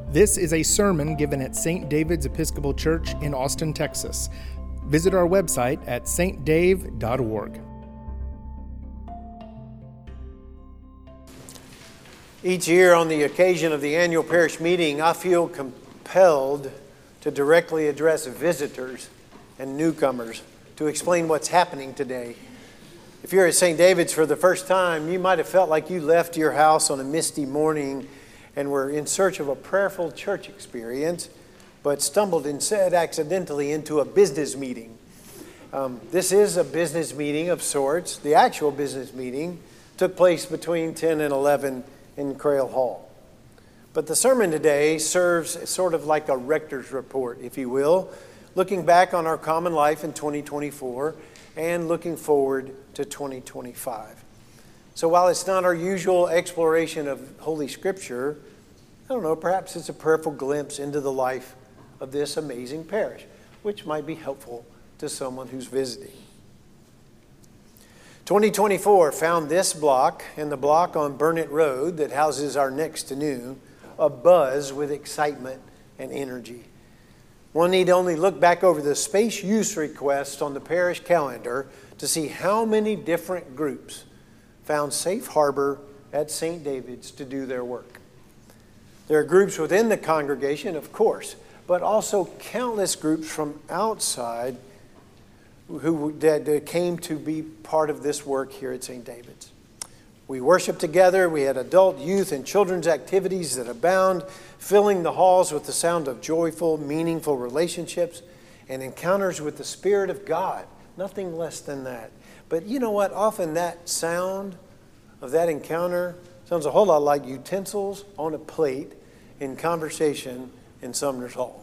This is a sermon given at St. David's Episcopal Church in Austin, Texas. Visit our website at stdave.org. Each year on the occasion of the annual parish meeting, I feel compelled to directly address visitors and newcomers to explain what's happening today. If you're at St. David's for the first time, you might have felt like you left your house on a misty morning and were in search of a prayerful church experience, but stumbled instead accidentally into a business meeting. This is a business meeting of sorts. The actual business meeting took place between 10 and 11 in Crail Hall. But the sermon today serves sort of like a rector's report, if you will, looking back on our common life in 2024 and looking forward to 2025. So while it's not our usual exploration of Holy Scripture, I don't know, perhaps it's a prayerful glimpse into the life of this amazing parish, which might be helpful to someone who's visiting. 2024 found this block and the block on Burnett Road that houses our next to new abuzz with excitement and energy. One need only look back over the space use requests on the parish calendar to see how many different groups found safe harbor at St. David's to do their work. There are groups within the congregation, of course, but also countless groups from outside that came to be part of this work here at St. David's. We worshiped together. We had adult, youth, and children's activities that abound, filling the halls with the sound of joyful, meaningful relationships and encounters with the Spirit of God. Nothing less than that. But you know what? Often that sound of that encounter sounds a whole lot like utensils on a plate in conversation in Sumner's Hall.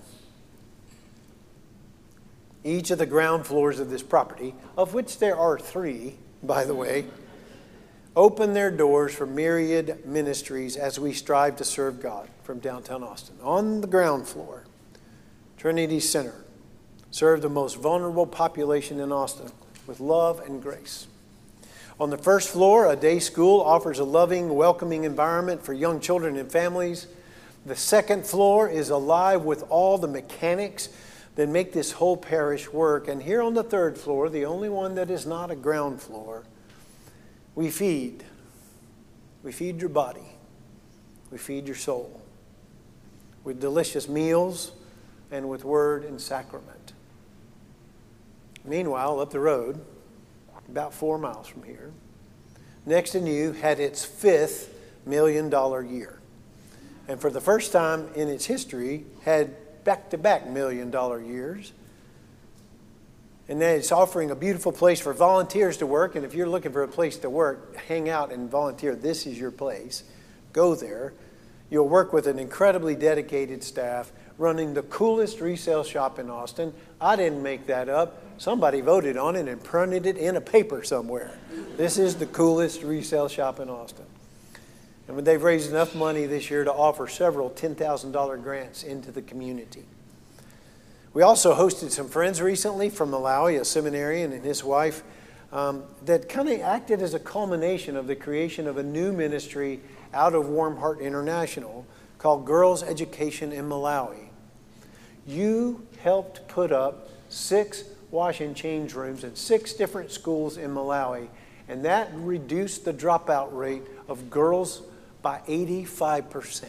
Each of the ground floors of this property, of which there are 3, by the way, open their doors for myriad ministries as we strive to serve God from downtown Austin. On the ground floor, Trinity Center served the most vulnerable population in Austin with love and grace. On the first floor, a day school offers a loving, welcoming environment for young children and families. The second floor is alive with all the mechanics that make this whole parish work. And here on the third floor, the only one that is not a ground floor, we feed. We feed your body. We feed your soul with delicious meals and with word and sacrament. Meanwhile, up the road, about 4 miles from here, Next to New had its 5th $1 million year. And for the first time in its history, had back-to-back $1 million years. And then it's offering a beautiful place for volunteers to work. And if you're looking for a place to work, hang out and volunteer, this is your place. Go there. You'll work with an incredibly dedicated staff running the coolest resale shop in Austin. I didn't make that up. Somebody voted on it and printed it in a paper somewhere. This is the coolest resale shop in Austin. And they've raised enough money this year to offer several $10,000 grants into the community. We also hosted some friends recently from Malawi, a seminarian and his wife, that kind of acted as a culmination of the creation of a new ministry out of Warm Heart International called Girls Education in Malawi. You helped put up 6 wash and change rooms in 6 different schools in Malawi, and that reduced the dropout rate of girls by 85%.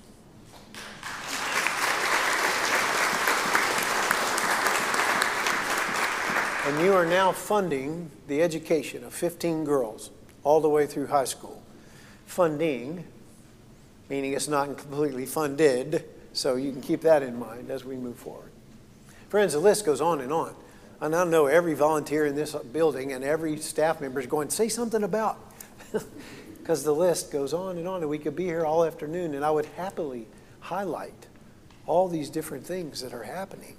And you are now funding the education of 15 girls all the way through high school. Funding, meaning it's not completely funded, so you can keep that in mind as we move forward. Friends, the list goes on. And I know every volunteer in this building and every staff member is going, say something about, because the list goes on, and we could be here all afternoon, and I would happily highlight all these different things that are happening.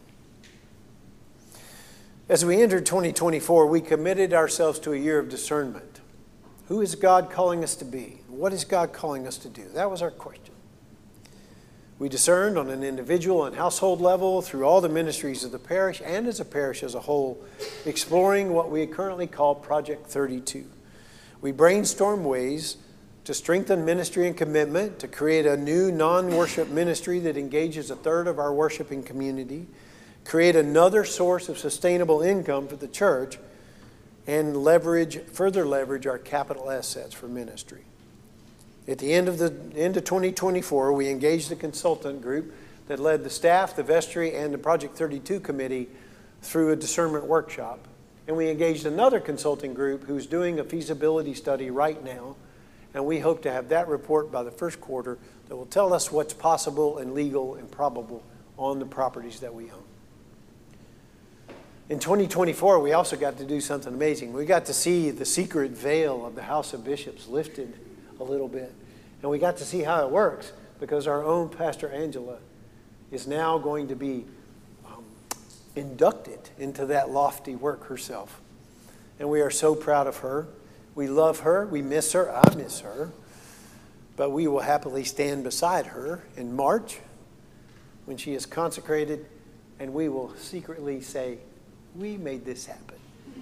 As we entered 2024, we committed ourselves to a year of discernment. Who is God calling us to be? What is God calling us to do? That was our question. We discerned on an individual and household level through all the ministries of the parish and as a parish as a whole, exploring what we currently call Project 32. We brainstormed ways to strengthen ministry and commitment, to create a new non-worship ministry that engages a third of our worshiping community, create another source of sustainable income for the church, and further leverage our capital assets for ministry. At the end of 2024, we engaged a consultant group that led the staff, the vestry, and the Project 32 committee through a discernment workshop. And we engaged another consulting group who's doing a feasibility study right now. And we hope to have that report by the first quarter that will tell us what's possible and legal and probable on the properties that we own. In 2024, we also got to do something amazing. We got to see the secret veil of the House of Bishops lifted a little bit. And we got to see how it works because our own Pastor Angela is now going to be inducted into that lofty work herself. And we are so proud of her. We love her. We miss her. I miss her. But we will happily stand beside her in March when she is consecrated, and we will secretly say, we made this happen.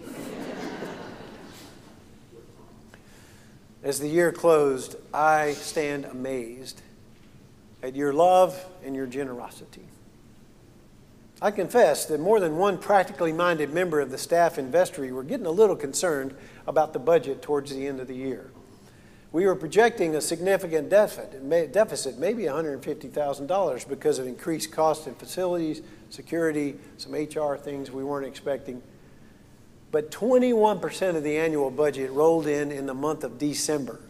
As the year closed, I stand amazed at your love and your generosity. I confess that more than one practically minded member of the staff and vestry were getting a little concerned about the budget towards the end of the year. We were projecting a significant deficit, maybe $150,000 because of increased cost in facilities, security, some HR things we weren't expecting. But 21% of the annual budget rolled in the month of December.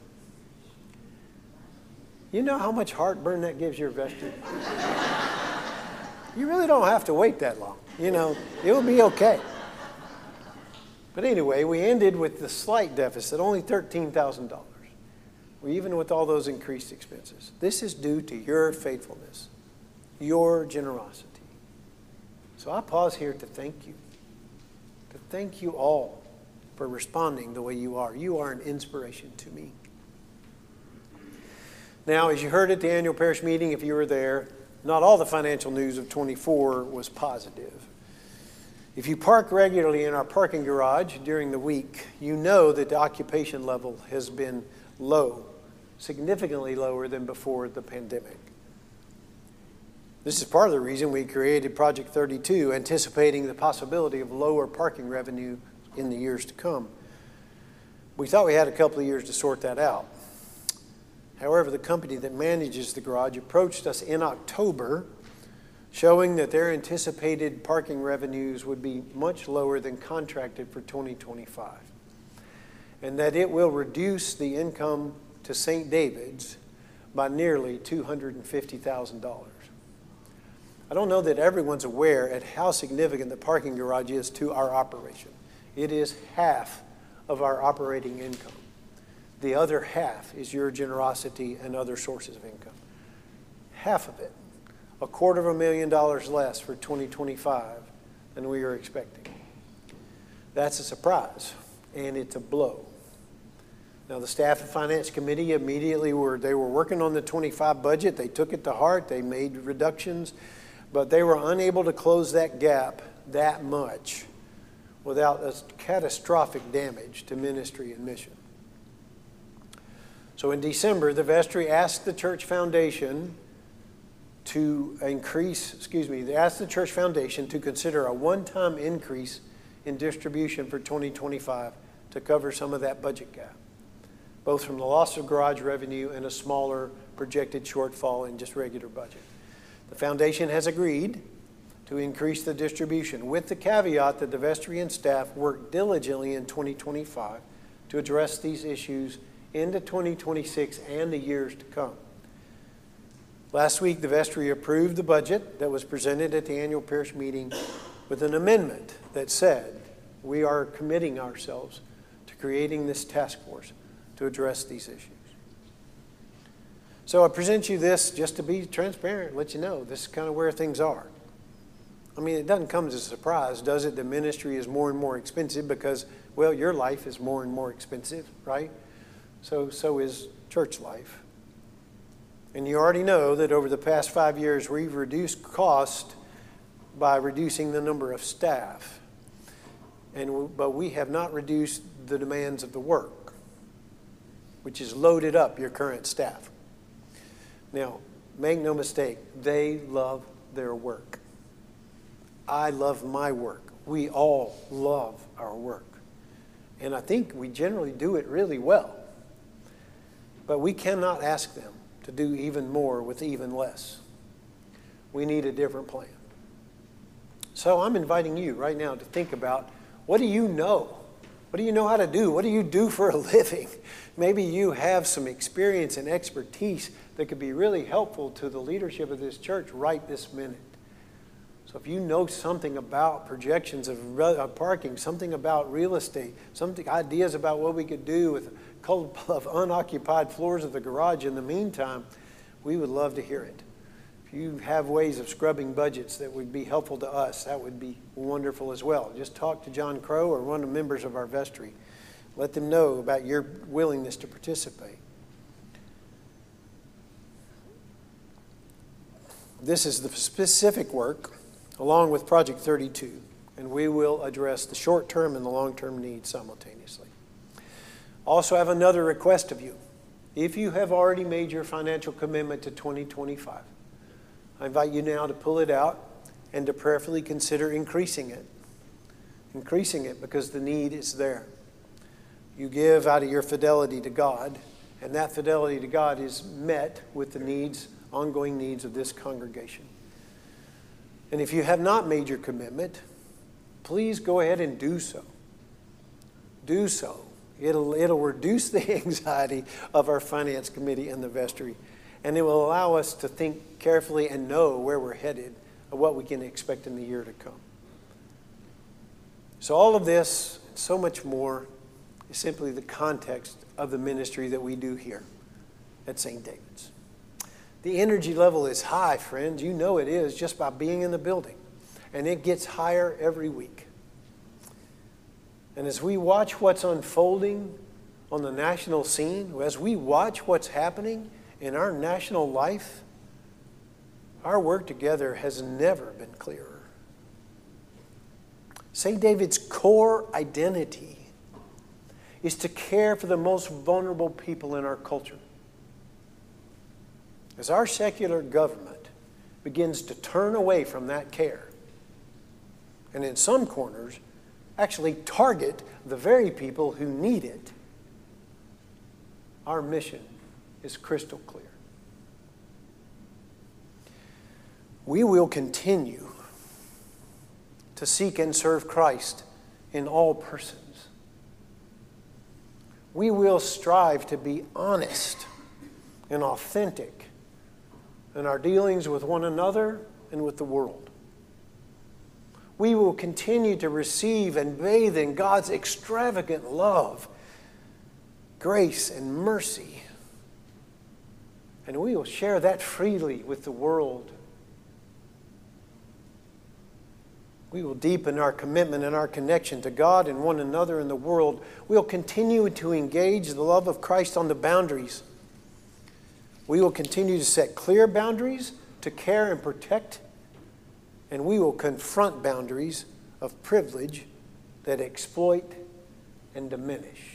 You know how much heartburn that gives your vestry? You really don't have to wait that long. It'll be okay. But anyway, we ended with the slight deficit, only $13,000. Even with all those increased expenses. This is due to your faithfulness, your generosity. So I pause here to thank you. To thank you all for responding the way you are. You are an inspiration to me. Now, as you heard at the annual parish meeting, if you were there, not all the financial news of 24 was positive. If you park regularly in our parking garage during the week, you know that the occupation level has been low, significantly lower than before the pandemic. This is part of the reason we created Project 32, anticipating the possibility of lower parking revenue in the years to come. We thought we had a couple of years to sort that out. However, the company that manages the garage approached us in October, showing that their anticipated parking revenues would be much lower than contracted for 2025, and that it will reduce the income to St. David's by nearly $250,000. I don't know that everyone's aware at how significant the parking garage is to our operation. It is half of our operating income. The other half is your generosity and other sources of income. Half of it, $250,000 less for 2025 than we were expecting. That's a surprise, and it's a blow. Now, the staff and finance committee immediately were working on the 25 budget. They took it to heart. They made reductions, but they were unable to close that gap that much without a catastrophic damage to ministry and mission. So in December, the vestry asked the church foundation to consider a one-time increase in distribution for 2025 to cover some of that budget gap, both from the loss of garage revenue and a smaller projected shortfall in just regular budget. The foundation has agreed to increase the distribution with the caveat that the vestry and staff work diligently in 2025 to address these issues into 2026 and the years to come. Last week, the vestry approved the budget that was presented at the annual parish meeting with an amendment that said we are committing ourselves to creating this task force to address these issues. So I present you this just to be transparent, let you know this is kind of where things are. I mean, it doesn't come as a surprise, does it? The ministry is more and more expensive because, well, your life is more and more expensive, right? So is church life. And you already know that over the past 5 years, we've reduced cost by reducing the number of staff. But we have not reduced the demands of the work. which has loaded up your current staff. Now, make no mistake, they love their work. I love my work. We all love our work. And I think we generally do it really well. But we cannot ask them to do even more with even less. We need a different plan. So I'm inviting you right now to think about, what do you know? What do you know how to do? What do you do for a living? Maybe you have some experience and expertise that could be really helpful to the leadership of this church right this minute. So if you know something about projections of parking, something about real estate, ideas about what we could do with a couple of unoccupied floors of the garage in the meantime, we would love to hear it. If you have ways of scrubbing budgets that would be helpful to us, that would be wonderful as well. Just talk to John Crow or one of the members of our vestry. Let them know about your willingness to participate. This is the specific work, along with Project 32, and we will address the short-term and the long-term needs simultaneously. Also have another request of you. If you have already made your financial commitment to 2025, I invite you now to pull it out and to prayerfully consider increasing it. Increasing it because the need is there. You give out of your fidelity to God, and that fidelity to God is met with the needs, ongoing needs of this congregation. And if you have not made your commitment, please go ahead and do so. Do so. It'll reduce the anxiety of our finance committee and the vestry, and it will allow us to think carefully and know where we're headed and what we can expect in the year to come. So all of this, and so much more, is simply the context of the ministry that we do here at St. David's. The energy level is high, friends. You know it is just by being in the building. And it gets higher every week. And as we watch what's unfolding on the national scene, as we watch what's happening in our national life, our work together has never been clearer. St. David's core identity is to care for the most vulnerable people in our culture. As our secular government begins to turn away from that care, and in some corners, actually target the very people who need it, our mission is crystal clear. We will continue to seek and serve Christ in all persons. We will strive to be honest and authentic in our dealings with one another and with the world. We will continue to receive and bathe in God's extravagant love, grace, and mercy. And we will share that freely with the world. We will deepen our commitment and our connection to God and one another in the world. We'll continue to engage the love of Christ on the boundaries. We will continue to set clear boundaries to care and protect, and we will confront boundaries of privilege that exploit and diminish.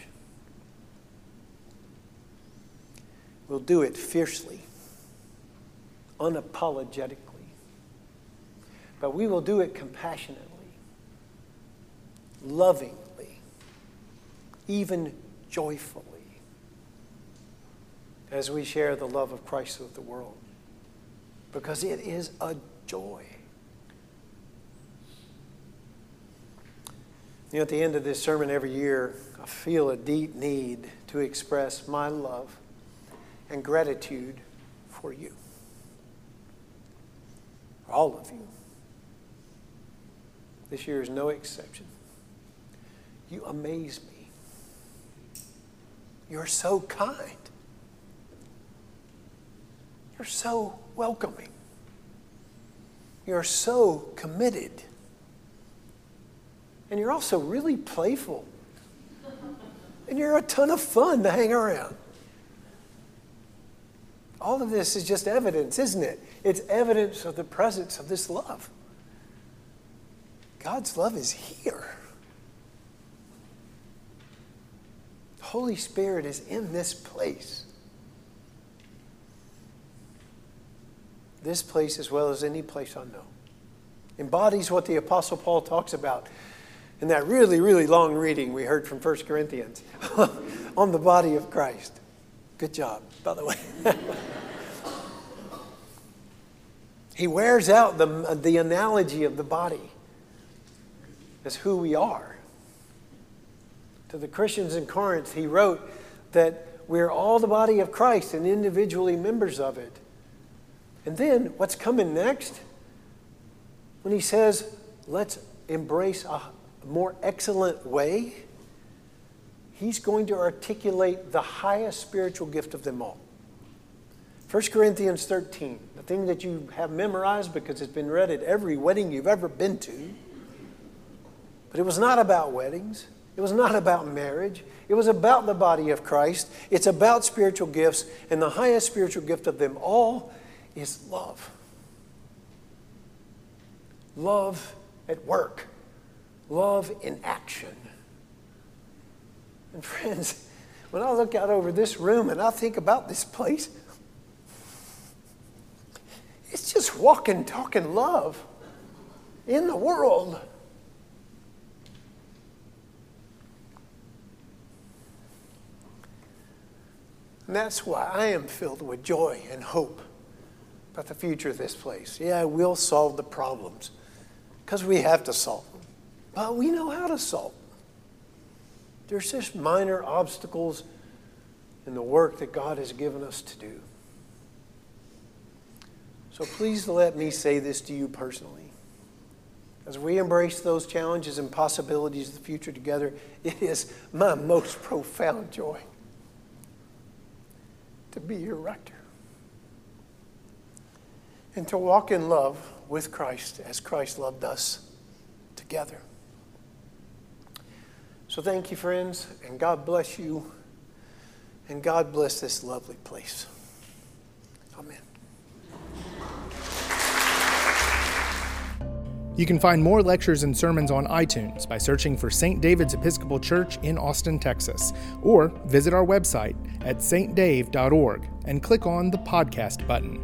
We'll do it fiercely, unapologetically, but we will do it compassionately, lovingly, even joyfully, as we share the love of Christ with the world, because it is a joy. You know, at the end of this sermon every year, I feel a deep need to express my love and gratitude for you, for all of you. This year is no exception. You amaze me. You're so kind. You're so welcoming. You're so committed. And you're also really playful. And you're a ton of fun to hang around. All of this is just evidence, isn't it? It's evidence of the presence of this love. God's love is here. Holy Spirit is in this place. This place as well as any place I know. Embodies what the Apostle Paul talks about in that really, really long reading we heard from 1 Corinthians on the body of Christ. Good job, by the way. He wears out the analogy of the body as who we are. To the Christians in Corinth, he wrote that we're all the body of Christ and individually members of it. And then what's coming next? When he says, let's embrace a more excellent way, he's going to articulate the highest spiritual gift of them all. 1 Corinthians 13, the thing that you have memorized because it's been read at every wedding you've ever been to. But it was not about weddings. It was not about marriage. It was about the body of Christ. It's about spiritual gifts, and the highest spiritual gift of them all is love. Love at work. Love in action. And friends, when I look out over this room and I think about this place, it's just walking, talking love in the world. And that's why I am filled with joy and hope about the future of this place. Yeah, we'll solve the problems because we have to solve them. But we know how to solve them. There's just minor obstacles in the work that God has given us to do. So please let me say this to you personally. As we embrace those challenges and possibilities of the future together, it is my most profound joy to be your rector and to walk in love with Christ as Christ loved us together. So thank you, friends, and God bless you, and God bless this lovely place. Amen. You can find more lectures and sermons on iTunes by searching for St. David's Episcopal Church in Austin, Texas, or visit our website at stdave.org and click on the podcast button.